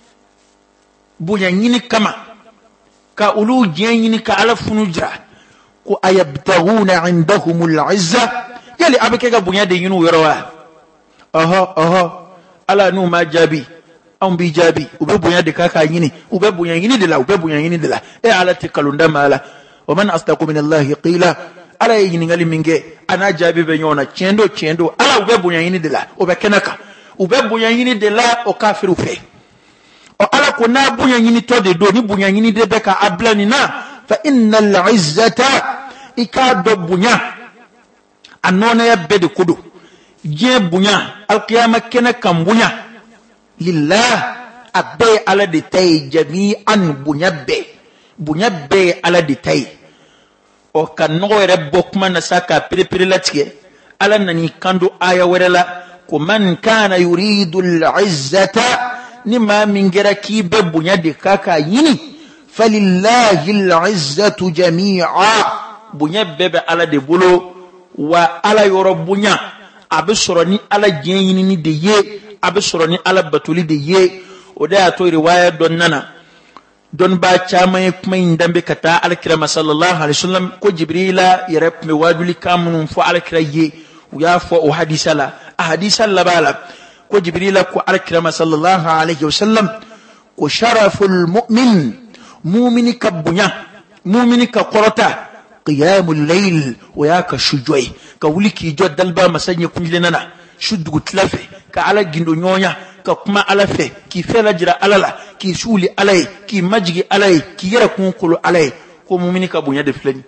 bunya nyini kama ka ulu jenyini ka ala funujra ko ayabtaguna indahumul izza yali abike ga bunya de yinu yorowa aha aha ala nu ma jabi on bi jabi ube bunya de kaka yini ube bunya yini de la ube bunya yini de la e ala tikalunda mala wa man astaqu min allah qila ala yini ngali minge ana jabi be nyona chendo chendo ala ube bunya yini de la ube kenaka ube bunya yini de la o kafiru fe o ala ko na bunya yini to de do ni bunya yini de be ka ablani na fa innal izzata ikado bunya anona ya bede kudu je bunya alqiyama kena kambunya lillah abbe ala de tay jami'an bunya be bunya be ala de tay o kan no re bokma na saka piripiri latike ala nani kando aya werela ko man kana yuridu al-izzata nima min gera ki be bunya de kaka yini falillahi al-izzatu jami'a bunya bebe ala de bolo wa ala yoro bunya abe soro ni ala jenyini ni de ye abe soro ni ala batuli de ye o da to riwaya don nana don ba chama kuma indambe kata alkirama sallallahu alaihi wasallam ko jibrila yarep me waduli kamun fo alkira ye ya fo o hadisala ahadisa labala ko jibrila ko alkirama sallallahu alaihi wasallam ko sharaful mu'min mu'mini kabunya mu'mini ka qorota qiyamul layl wa yaka shujoi ka wuliki joddal ba masanya kunjilena shuddu tlafe ka ala gindo nyonya ka kuma ala fe ki fela jira alala ki shuli alai ki majigi alai ki yara kunkulu alai ko mu'mini ka bunya de flani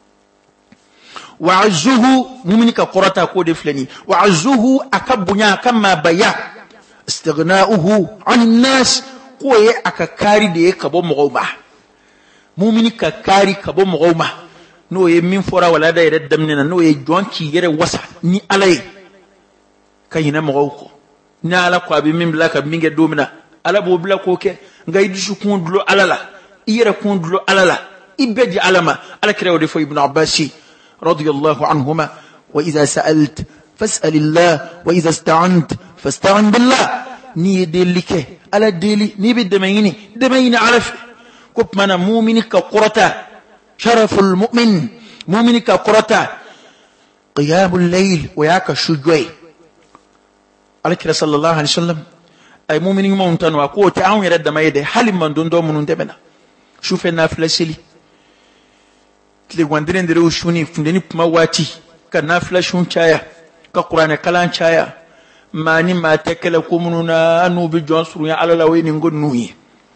wa azzuhu mu'mini ka qorata ko de flani wa azzuhu akabunya kama baya istighna'uhu 'an nas ko ye akakari de ka bo mogoma mu'mini ka kari ka bo mogoma no ye min fora wala da yere damnena no ye jonki yere wasa ni alai kayina mogoko na ala ko abi min blaka minge domina ala bo blako ke ngay disu kundulo alala iyere kundulo alala ibeji alama ala kirewo de fo ibn abbasi radiyallahu anhuma wa idha sa'alt fas'alillah wa idha ista'ant fasta'in billah ni delike ala deli ni bidamayni damayni ala ko mana mu'mini ka qurata شرف المؤمن مؤمن كقرتا قيام الليل وياك شجوي عليك صلى الله عليه وسلم اي مؤمن مونتن واكو تعاون يرد ما يدي حال من دون دون من دمنا شوف النافله سلي تلي غاندرين درو شوني فندني بمواتي كنافله شون چايا كقران كلام چايا ماني ما تكل كومنا انو بجون سرو على لوين نغو نوي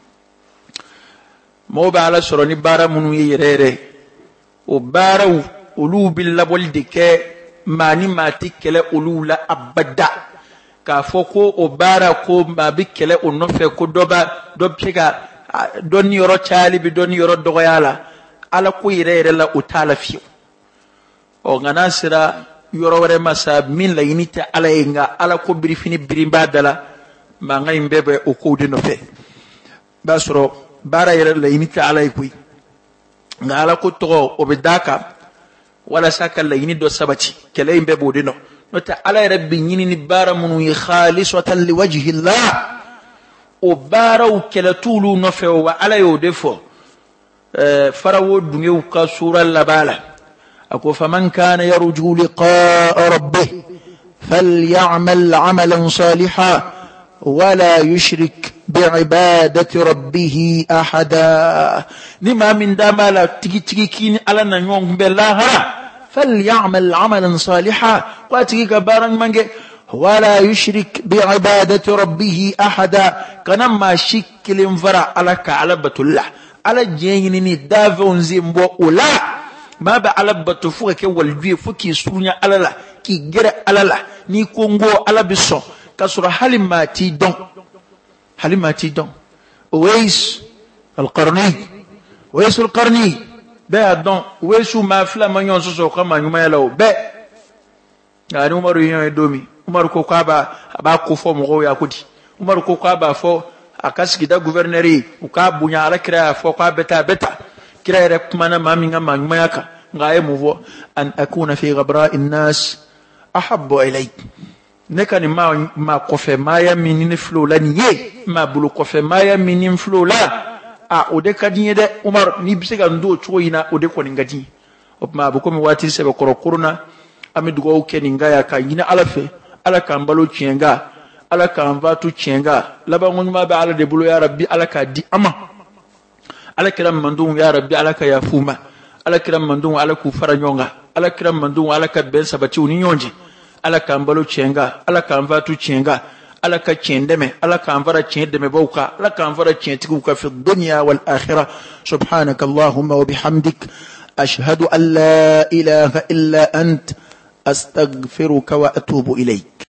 mo ba ala soro ni bara munu yirere o bara ulu billa bolde ke mani mati kele ulu la abada ka foko o bara ko ma bi kele o no fe ko doba do pega don yoro chali bi don yoro dogo yala ala ko yirere la utala fi o ngana sira yoro wore masa min la yinita ala inga ala ko biri fini biri badala ma ngay mbebe o ko de no fe basro bara yere la yinita ala ikuy nga ala ko to o be daka wala saka la yini do sabati kele imbe bodino nota ala rabbi yini ni bara munu khalisatan liwajhi allah o bara o kele tulu no fe wa ala yo defo farawo dunge ka sura labala ako faman kana yarju liqa rabbih falyamal amalan salihan wala yushrik بعبادة ربه أحدا لما من دامالا تيجي تيجي كين على نيوم بالله فليعمل عملا صالحا واتيجي كبارا منجي ولا يشرك بعبادة ربه أحدا كنما شكل انفرع على كعلبة الله على جيني دافون زيمبو ولا ما بعلبة فوق والجي فوكي سونيا على لا كي جرى على لا ني كونغو على بسون كسر حلما تي دون حلما تيدون ويس القرني ويس القرني بي دون ويسو ما فلا ما ينسو كما يما يلو بي ngani Umaru yin domi Umaru ko kwa ba ba ko fo mo ya kudi Umaru ko kwa ba fo akasiki da gouverneur uka bunya ala kira fo kwa beta beta kira re kumana mami ngama mayaka ngaye muvo an akuna fi ghabra'i an-nas ahabbu ilayk nekani ma ma kofe maya minini flola ni ye ma bulu kofe maya minin flola a ode kadinye de Umar ni bisega ndo choyina ode ko ngati opma bu ko mi wati sebe korokuruna ami dugo ke ningaya ka yina alafe ala kan balo cienga ala kan vatu cienga laba ngun ma ba ala de bulu ya rabbi ala ka di ama ala kiram mandum ya rabbi ala ka yafuma ala kiram mandum ala ku faranyonga ala kiram mandum ala ka ben sabati uni nyonje ala kan balo cienga ala kan vatu cienga ala ka ciendeme ala kan vara ciendeme bauka ala kan vara cientiku ka fi dunya wal akhirah subhanaka allahumma wa bihamdik ashhadu an la ilaha illa ant astaghfiruka wa atubu ilayk.